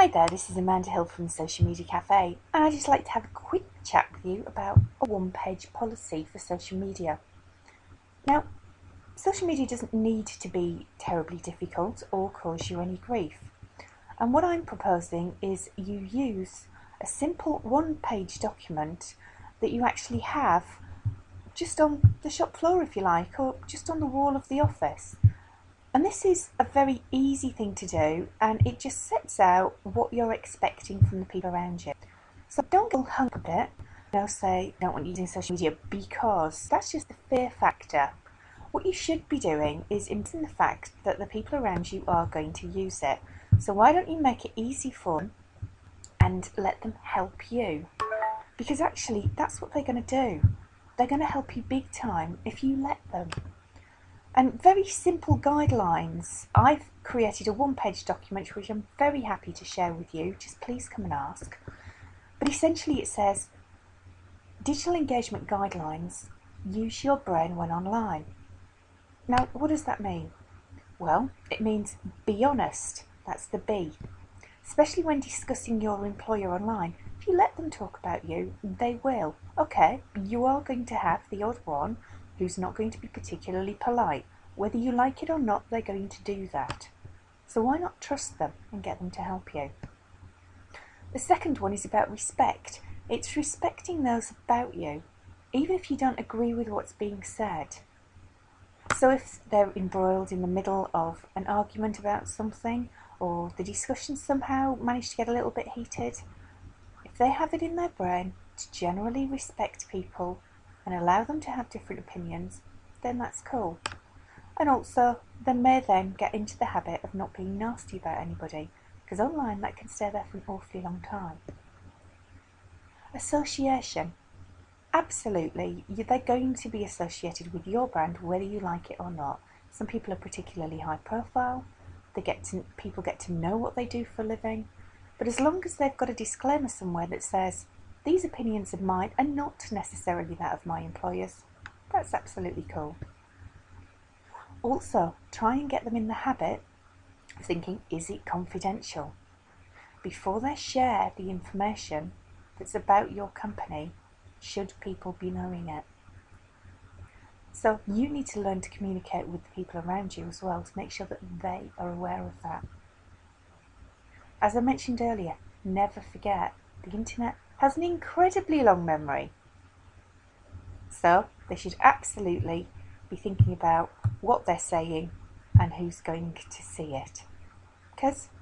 Hi there, this is Amanda Hill from the Social Media Cafe, and I'd just like to have a quick chat with you about a one-page policy for social media. Now, social media doesn't need to be terribly difficult or cause you any grief. And what I'm proposing is you use a simple one-page document that you actually have just on the shop floor, if you like, or just on the wall of the office. And this is a very easy thing to do, and it just sets out what you're expecting from the people around you. So don't get hung up a bit, say, don't want you using social media because that's just the fear factor. What you should be doing is implementing the fact that the people around you are going to use it. So why don't you make it easy for them and let them help you? Because actually, that's what they're going to do. They're going to help you big time if you let them. And very simple guidelines. I've created a one-page document which I'm very happy to share with you. Just please come and ask. But essentially it says, digital engagement guidelines, use your brain when online. Now, what does that mean? Well, it means be honest. That's the B. Especially when discussing your employer online. If you let them talk about you, they will. Okay, you are going to have the odd one who's not going to be particularly polite. Whether you like it or not, they're going to do that. So why not trust them and get them to help you? The second one is about respect. It's respecting those about you, even if you don't agree with what's being said. So if they're embroiled in the middle of an argument about something, or the discussion somehow managed to get a little bit heated, if they have it in their brain to generally respect people and allow them to have different opinions, then that's cool. And also, they may then get into the habit of not being nasty about anybody, because online that can stay there for an awfully long time. Association. Absolutely, they're going to be associated with your brand whether you like it or not. Some people are particularly high profile, people get to know what they do for a living, but as long as they've got a disclaimer somewhere that says, these opinions are mine and not necessarily that of my employers, that's absolutely cool. Also, try and get them in the habit of thinking, is it confidential? Before they share the information that's about your company, should people be knowing it? So you need to learn to communicate with the people around you as well to make sure that they are aware of that. As I mentioned earlier, never forget, the internet has an incredibly long memory. So they should absolutely be thinking about what they're saying and who's going to see it. Because